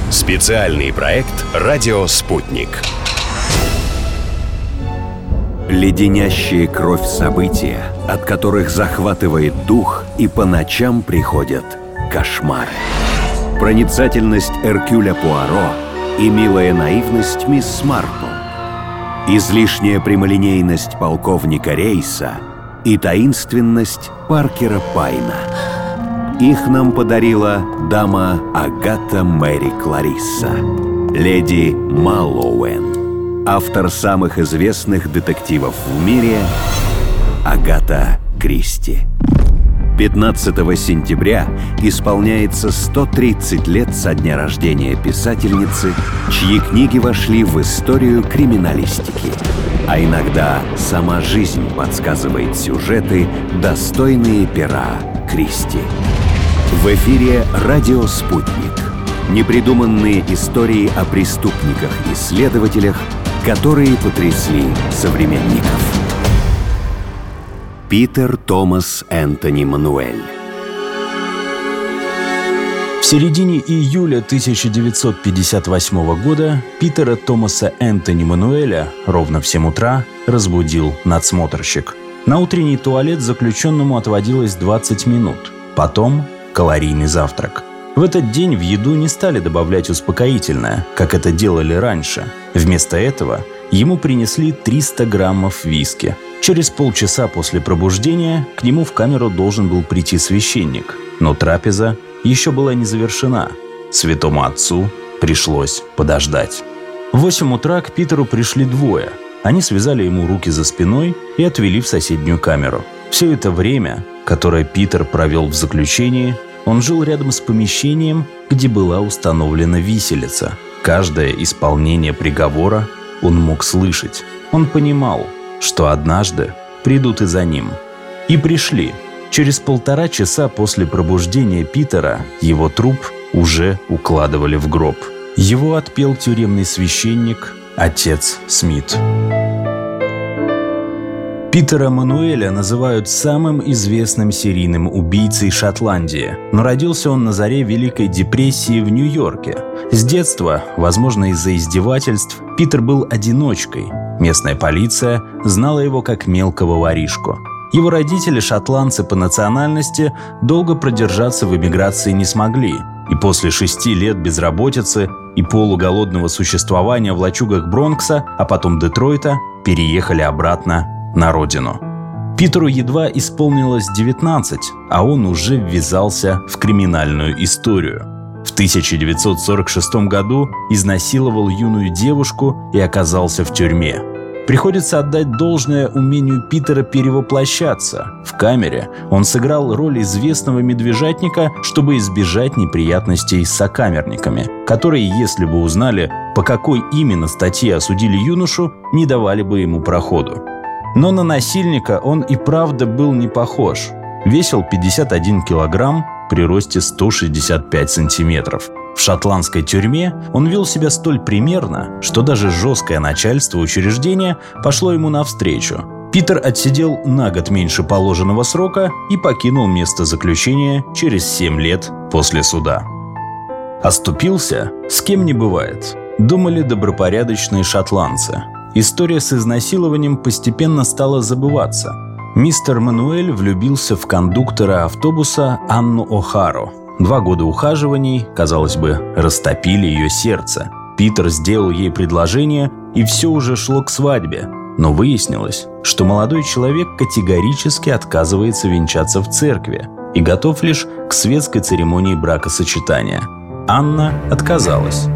Специальный проект «Радио Спутник». Леденящие кровь события, от которых захватывает дух, и по ночам приходят кошмары. Проницательность Эркюля Пуаро и милая наивность мисс Марпл. Излишняя прямолинейность полковника Рейса и таинственность Паркера Пайна. Их нам подарила дама Агата Мэри Кларисса, леди Маллоуэн, автор самых известных детективов в мире Агата Кристи. 15 сентября исполняется 130 лет со дня рождения писательницы, чьи книги вошли в историю криминалистики. А иногда сама жизнь подсказывает сюжеты, достойные пера Кристи. В эфире «Радио Спутник». Непридуманные истории о преступниках и следователях, которые потрясли современников. Питер Томас Энтони Мануэль. В середине июля 1958 года Питера Томаса Энтони Мануэля ровно в 7 утра разбудил надсмотрщик. На утренний туалет заключенному отводилось 20 минут. Потом калорийный завтрак. В этот день в еду не стали добавлять успокоительное, как это делали раньше. Вместо этого ему принесли 300 граммов виски. Через полчаса после пробуждения к нему в камеру должен был прийти священник. Но трапеза еще была не завершена. Святому отцу пришлось подождать. В 8 утра к Питеру пришли двое. Они связали ему руки за спиной и отвели в соседнюю камеру. Все это время, которое Питер провел в заключении, он жил рядом с помещением, где была установлена виселица. Каждое исполнение приговора он мог слышать. Он понимал, что однажды придут и за ним. И пришли. Через 1,5 часа после пробуждения Питера его труп уже укладывали в гроб. Его отпел тюремный священник, отец Смит. Питера Мануэля называют самым известным серийным убийцей Шотландии, но родился он на заре Великой депрессии в Нью-Йорке. С детства, возможно из-за издевательств, Питер был одиночкой. Местная полиция знала его как мелкого воришку. Его родители, шотландцы по национальности, долго продержаться в эмиграции не смогли, и после 6 лет безработицы и полуголодного существования в лачугах Бронкса, а потом Детройта, переехали обратно на родину. Питеру едва исполнилось 19, а он уже ввязался в криминальную историю. В 1946 году изнасиловал юную девушку и оказался в тюрьме. Приходится отдать должное умению Питера перевоплощаться. В камере он сыграл роль известного медвежатника, чтобы избежать неприятностей с сокамерниками, которые, если бы узнали, по какой именно статье осудили юношу, не давали бы ему проходу. Но на насильника он и правда был не похож. Весил 51 килограмм при росте 165 сантиметров. В шотландской тюрьме он вел себя столь примерно, что даже жесткое начальство учреждения пошло ему навстречу. Питер отсидел на год меньше положенного срока и покинул место заключения через 7 лет после суда. Оступился, с кем не бывает, думали добропорядочные шотландцы. История с изнасилованием постепенно стала забываться. Мистер Мануэль влюбился в кондуктора автобуса Анну О'Хару. 2 года ухаживаний, казалось бы, растопили ее сердце. Питер сделал ей предложение, и все уже шло к свадьбе. Но выяснилось, что молодой человек категорически отказывается венчаться в церкви и готов лишь к светской церемонии бракосочетания. Анна отказалась.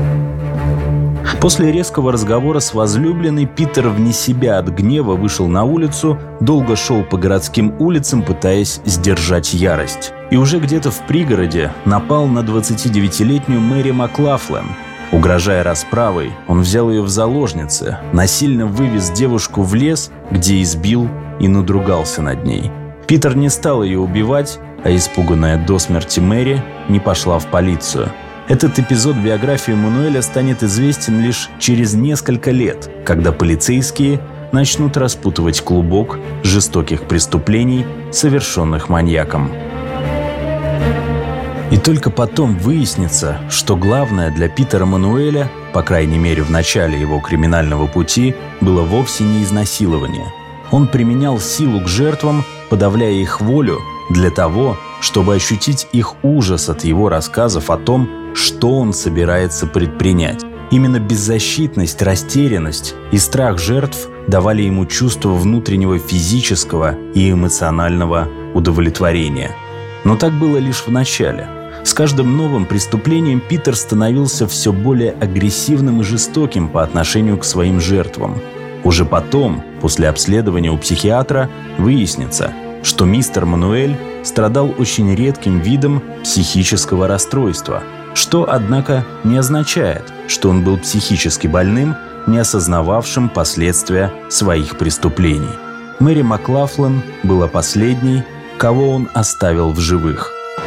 После резкого разговора с возлюбленной Питер вне себя от гнева вышел на улицу, долго шел по городским улицам, пытаясь сдержать ярость. И уже где-то в пригороде напал на 29-летнюю Мэри Маклафлин. Угрожая расправой, он взял ее в заложницы, насильно вывез девушку в лес, где избил и надругался над ней. Питер не стал ее убивать, а испуганная до смерти Мэри не пошла в полицию. Этот эпизод биографии Мануэля станет известен лишь через несколько лет, когда полицейские начнут распутывать клубок жестоких преступлений, совершенных маньяком. И только потом выяснится, что главное для Питера Мануэля, по крайней мере в начале его криминального пути, было вовсе не изнасилование. Он применял силу к жертвам, подавляя их волю, для того, чтобы ощутить их ужас от его рассказов о том, что он собирается предпринять. Именно беззащитность, растерянность и страх жертв давали ему чувство внутреннего физического и эмоционального удовлетворения. Но так было лишь в начале. С каждым новым преступлением Питер становился все более агрессивным и жестоким по отношению к своим жертвам. Уже потом, после обследования у психиатра, выяснится, что мистер Мануэль страдал очень редким видом психического расстройства, что, однако, не означает, что он был психически больным, не осознававшим последствия своих преступлений. Мэри Маклафлин была последней, кого он оставил в живых.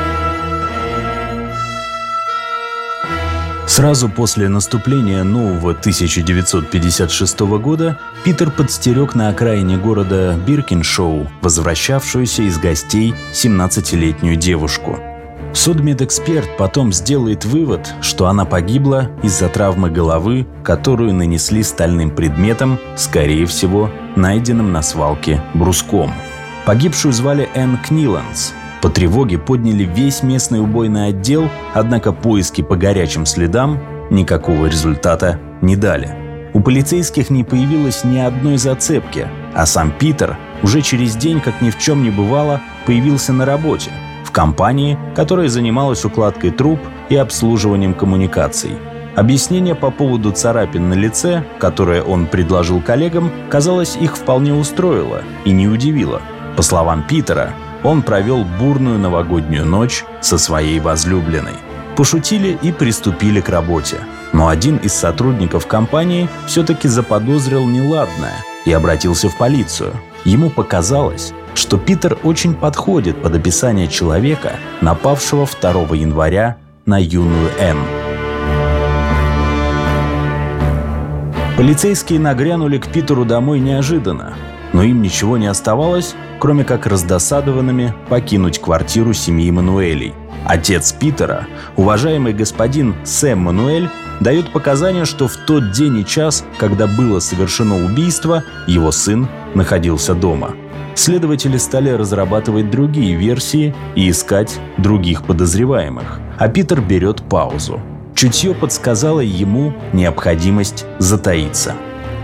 Сразу после наступления нового 1956 года Питер подстерег на окраине города Биркиншоу возвращавшуюся из гостей 17-летнюю девушку. Судмедэксперт потом сделает вывод, что она погибла из-за травмы головы, которую нанесли стальным предметом, скорее всего, найденным на свалке бруском. Погибшую звали Энн Книланс. По тревоге подняли весь местный убойный отдел, однако поиски по горячим следам никакого результата не дали. У полицейских не появилось ни одной зацепки, а сам Питер уже через день, как ни в чем не бывало, появился на работе в компании, которая занималась укладкой труб и обслуживанием коммуникаций. Объяснение по поводу царапин на лице, которое он предложил коллегам, казалось, их вполне устроило и не удивило. По словам Питера, он провел бурную новогоднюю ночь со своей возлюбленной. Пошутили и приступили к работе. Но один из сотрудников компании все-таки заподозрил неладное и обратился в полицию. Ему показалось, что Питер очень подходит под описание человека, напавшего 2 января на юную Энн. Полицейские нагрянули к Питеру домой неожиданно, но им ничего не оставалось, кроме как раздосадованными покинуть квартиру семьи Мануэлей. Отец Питера, уважаемый господин Сэм Мануэль, дает показания, что в тот день и час, когда было совершено убийство, его сын находился дома. Следователи стали разрабатывать другие версии и искать других подозреваемых. А Питер берет паузу. Чутье подсказало ему необходимость затаиться.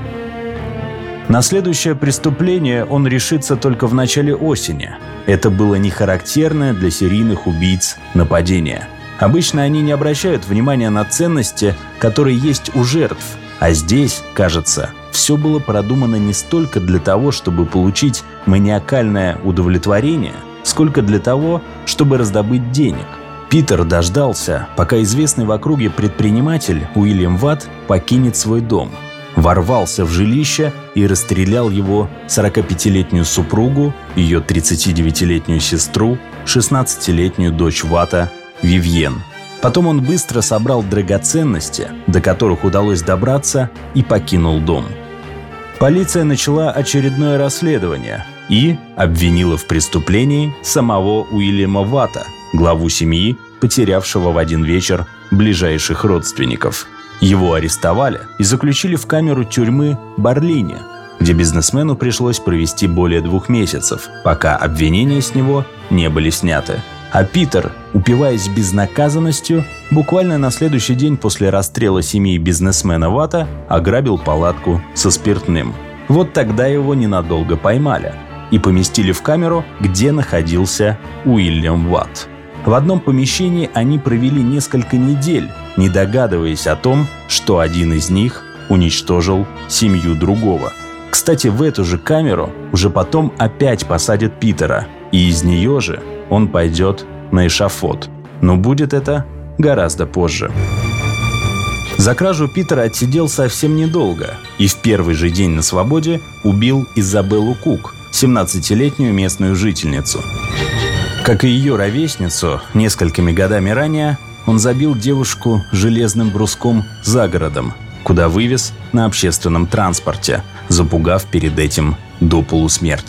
На следующее преступление он решится только в начале осени. Это было не характерное для серийных убийц нападение. Обычно они не обращают внимания на ценности, которые есть у жертв. А здесь, кажется, все было продумано не столько для того, чтобы получить маниакальное удовлетворение, сколько для того, чтобы раздобыть денег. Питер дождался, пока известный в округе предприниматель Уильям Ватт покинет свой дом. Ворвался в жилище и расстрелял его 45-летнюю супругу, ее 39-летнюю сестру, 16-летнюю дочь Ватта Вивьен. Потом он быстро собрал драгоценности, до которых удалось добраться, и покинул дом. Полиция начала очередное расследование и обвинила в преступлении самого Уильяма Ватта, главу семьи, потерявшего в один вечер ближайших родственников. Его арестовали и заключили в камеру тюрьмы Барлини, где бизнесмену пришлось провести более 2 месяцев, пока обвинения с него не были сняты. А Питер, упиваясь безнаказанностью, буквально на следующий день после расстрела семьи бизнесмена Ватта ограбил палатку со спиртным. Вот тогда его ненадолго поймали и поместили в камеру, где находился Уильям Ватт. В одном помещении они провели несколько недель, не догадываясь о том, что один из них уничтожил семью другого. Кстати, в эту же камеру уже потом опять посадят Питера, и из нее же он пойдет на эшафот. Но будет это гораздо позже. За кражу Питер отсидел совсем недолго и в первый же день на свободе убил Изабеллу Кук, 17-летнюю местную жительницу. Как и ее ровесницу, несколькими годами ранее он забил девушку железным бруском за городом, куда вывез на общественном транспорте, запугав перед этим до полусмерти.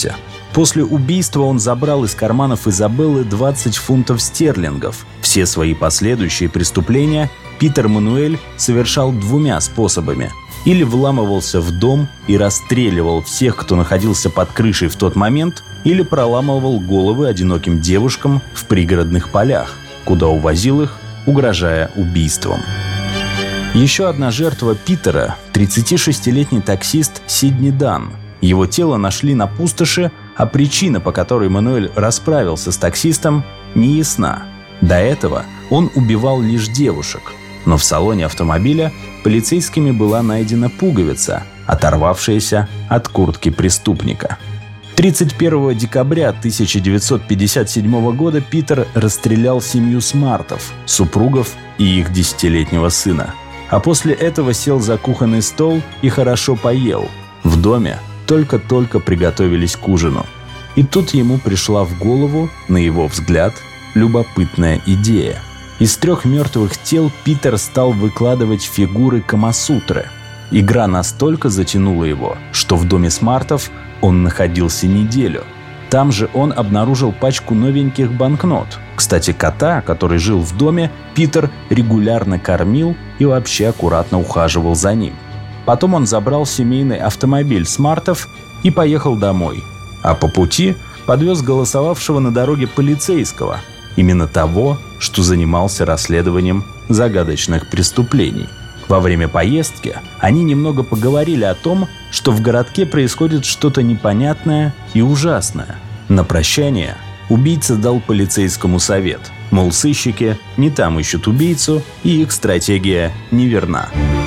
После убийства он забрал из карманов Изабеллы 20 фунтов стерлингов. Все свои последующие преступления Питер Мануэль совершал двумя способами. Или вламывался в дом и расстреливал всех, кто находился под крышей в тот момент, или проламывал головы одиноким девушкам в пригородных полях, куда увозил их, угрожая убийством. Еще одна жертва Питера – 36-летний таксист Сидни Дан. Его тело нашли на пустоши, а причина, по которой Мануэль расправился с таксистом, не ясна. До этого он убивал лишь девушек. Но в салоне автомобиля полицейскими была найдена пуговица, оторвавшаяся от куртки преступника. 31 декабря 1957 года Питер расстрелял семью Смартов, супругов и их 10-летнего сына. А после этого сел за кухонный стол и хорошо поел. В доме только-только приготовились к ужину. И тут ему пришла в голову, на его взгляд, любопытная идея. Из 3 мертвых тел Питер стал выкладывать фигуры Камасутры. Игра настолько затянула его, что в доме Смартов он находился неделю. Там же он обнаружил пачку новеньких банкнот. Кстати, кота, который жил в доме, Питер регулярно кормил и вообще аккуратно ухаживал за ним. Потом он забрал семейный автомобиль Смартов и поехал домой. А по пути подвез голосовавшего на дороге полицейского, именно того, что занимался расследованием загадочных преступлений. Во время поездки они немного поговорили о том, что в городке происходит что-то непонятное и ужасное. На прощание убийца дал полицейскому совет, мол, сыщики не там ищут убийцу, и их стратегия неверна.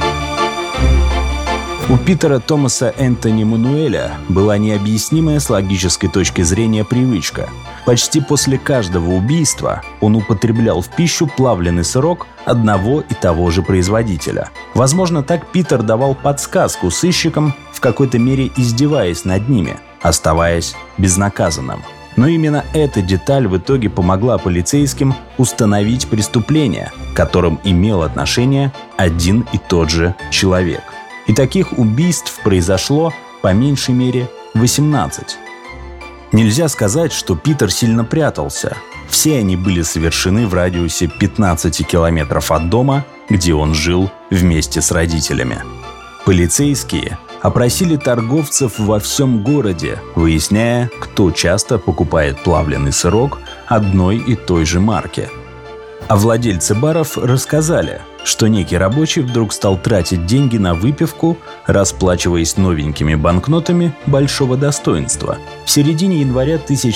У Питера Томаса Энтони Мануэля была необъяснимая с логической точки зрения привычка. Почти после каждого убийства он употреблял в пищу плавленый сырок одного и того же производителя. Возможно, так Питер давал подсказку сыщикам, в какой-то мере издеваясь над ними, оставаясь безнаказанным. Но именно эта деталь в итоге помогла полицейским установить преступление, к которым имел отношение один и тот же человек. И таких убийств произошло по меньшей мере 18. Нельзя сказать, что Питер сильно прятался. Все они были совершены в радиусе 15 километров от дома, где он жил вместе с родителями. Полицейские опросили торговцев во всем городе, выясняя, кто часто покупает плавленый сырок одной и той же марки. А владельцы баров рассказали, что некий рабочий вдруг стал тратить деньги на выпивку, расплачиваясь новенькими банкнотами большого достоинства. В середине января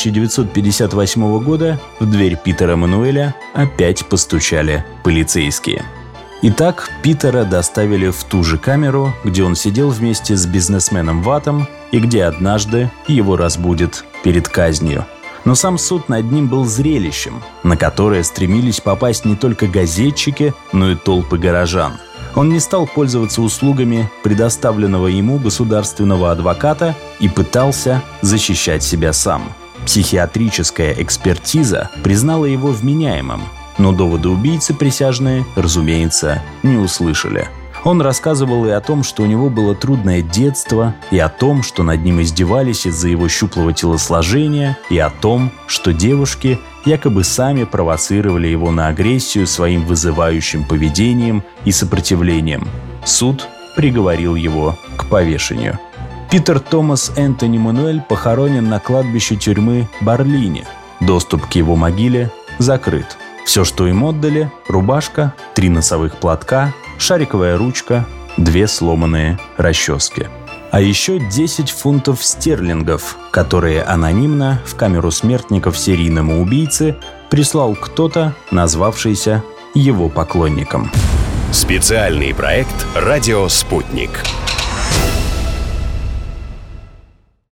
1958 года в дверь Питера Мануэля опять постучали полицейские. Итак, Питера доставили в ту же камеру, где он сидел вместе с бизнесменом Ваттом и где однажды его разбудят перед казнью. Но сам суд над ним был зрелищем, на которое стремились попасть не только газетчики, но и толпы горожан. Он не стал пользоваться услугами предоставленного ему государственного адвоката и пытался защищать себя сам. Психиатрическая экспертиза признала его вменяемым, но доводы убийцы присяжные, разумеется, не услышали. Он рассказывал и о том, что у него было трудное детство, и о том, что над ним издевались из-за его щуплого телосложения, и о том, что девушки якобы сами провоцировали его на агрессию своим вызывающим поведением и сопротивлением. Суд приговорил его к повешению. Питер Томас Энтони Мануэль похоронен на кладбище тюрьмы Барлини. Доступ к его могиле закрыт. Все, что им отдали – рубашка, 3 носовых платка, шариковая ручка, 2 сломанные расчески. А еще 10 фунтов стерлингов, которые анонимно в камеру смертников серийному убийце прислал кто-то, назвавшийся его поклонником. Специальный проект «Радио Спутник».